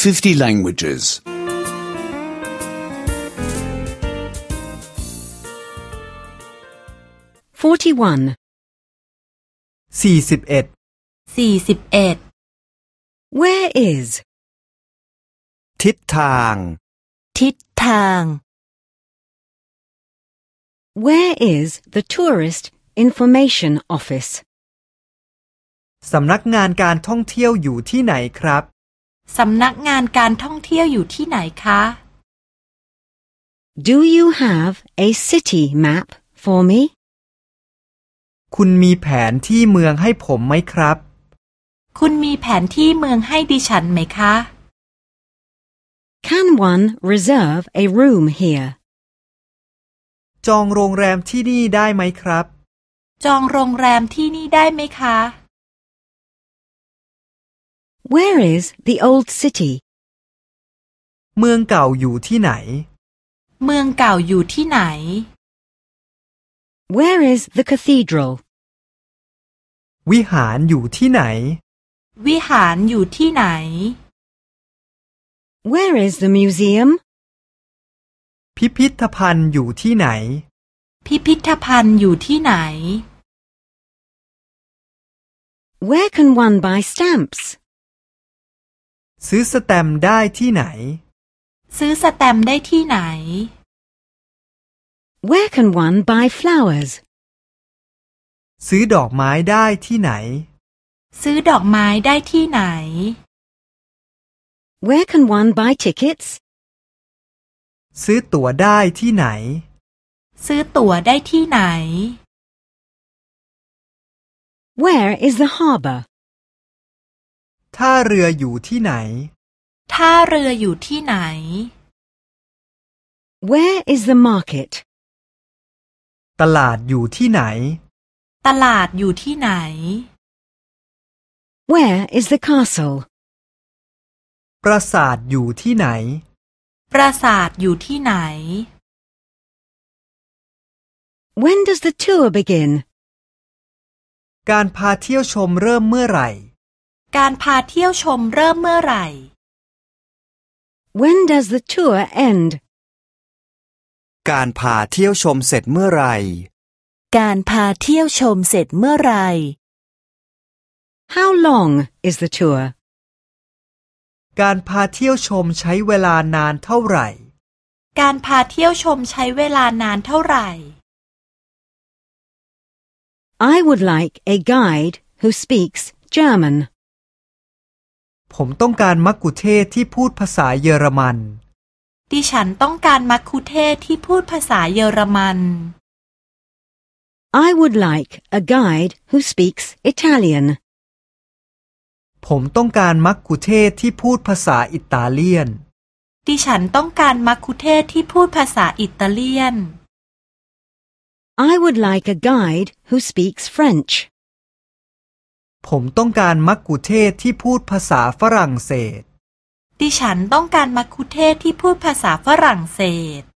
50 languages. 41. 41 Where is? ทิศทางทิศทาง Where is the Tourist Information Office? สำนักงานการท่องเที่ยวอยู่ที่ไหนครับสำนักงานการท่องเที่ยวอยู่ที่ไหนคะ Do you have a city map for me? คุณมีแผนที่เมืองให้ผมไหมครับคุณมีแผนที่เมืองให้ดิฉันไหมคะ Can one reserve a room here? จองโรงแรมที่นี่ได้ไหมครับจองโรงแรมที่นี่ได้ไหมคะ Where is the old city? เมืองเก่าอยู่ที่ไหนเมืองเก่าอยู่ที่ไหน Where is the cathedral? วิหารอยู่ที่ไหนวิหารอยู่ที่ไหน Where is the museum? พิพิธภัณฑ์อยู่ที่ไหนพิพิธภัณฑ์อยู่ที่ไหน Where can one buy stamps? ซื้อสแตมป์ได้ที่ไหนซื้อสแตมป์ได้ที่ไหน Where can one buy flowers? ซื้อดอกไม้ได้ที่ไหนซื้อดอกไม้ได้ที่ไหน Where can one buy tickets? ซื้อตั๋วได้ที่ไหนซื้อตั๋วได้ที่ไหน Where is the harbor? ท่าเรืออยู่ที่ไหนท่าเรืออยู่ที่ไหน Where is the market? ตลาดอยู่ที่ไหนตลาดอยู่ที่ไหน Where is the castle? ปราสาทอยู่ที่ไหนปราสาทอยู่ที่ไหน When does the tour begin? การพาเที่ยวชมเริ่มเมื่อไหร่การพาเที่ยวชมเริ่มเมื่อไหร่ When does the tour end? การพาเที่ยวชมเสร็จเมื่อไหร่การพาเที่ยวชมเสร็จเมื่อไหร่ How long is the tour? การพาเที่ยวชมใช้เวลานานเท่าไหร่การพาเที่ยวชมใช้เวลานานเท่าไหร่ I would like a guide who speaks German. ผมต้องการมัคคุเทศก์ที่พูดภาษาเยอรมันดิฉันต้องการมัคคุเทศก์ที่พูดภาษาเยอรมัน I would like a guide who speaks Italian. ผมต้องการมัคคุเทศก์ที่พูดภาษาอิตาเลียนดิฉันต้องการมัคคุเทศก์ที่พูดภาษาอิตาเลียน I would like a guide who speaks French. ผมต้องการมัคคุเทศก์ที่พูดภาษาฝรั่งเศสดิฉันต้องการมัคคุเทศก์ที่พูดภาษาฝรั่งเศส